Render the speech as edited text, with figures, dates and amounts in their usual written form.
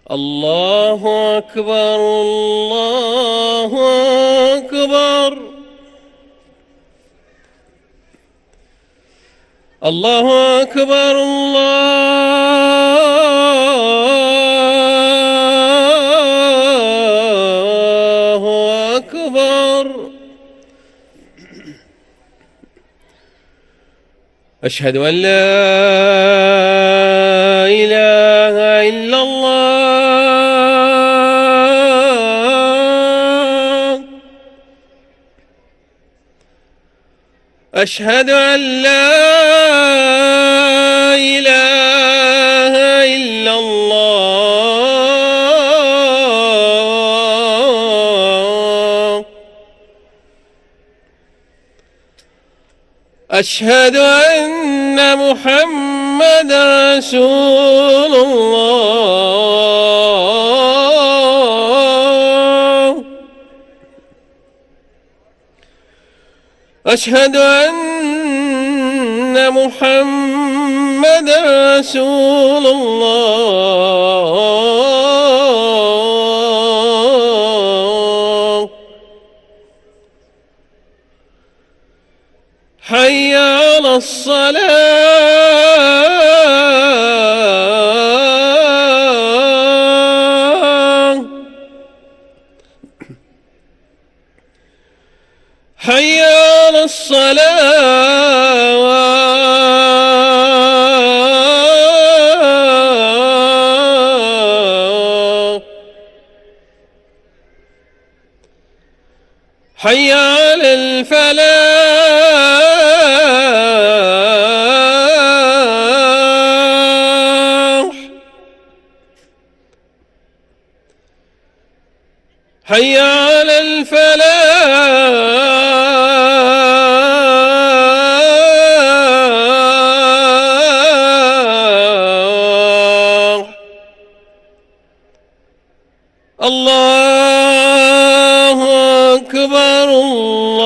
الله أكبر الله أكبر الله أكبر الله أكبر. أشهد أن لا إله إلا الله. أشهد أن لا إله إلا الله. أشهد أن محمد رسول الله. أشهد أن محمد رسول الله. حي على الصلاة. حي على الصلاة. حي على الفلاح. حي على الفلاح. الله أكبر.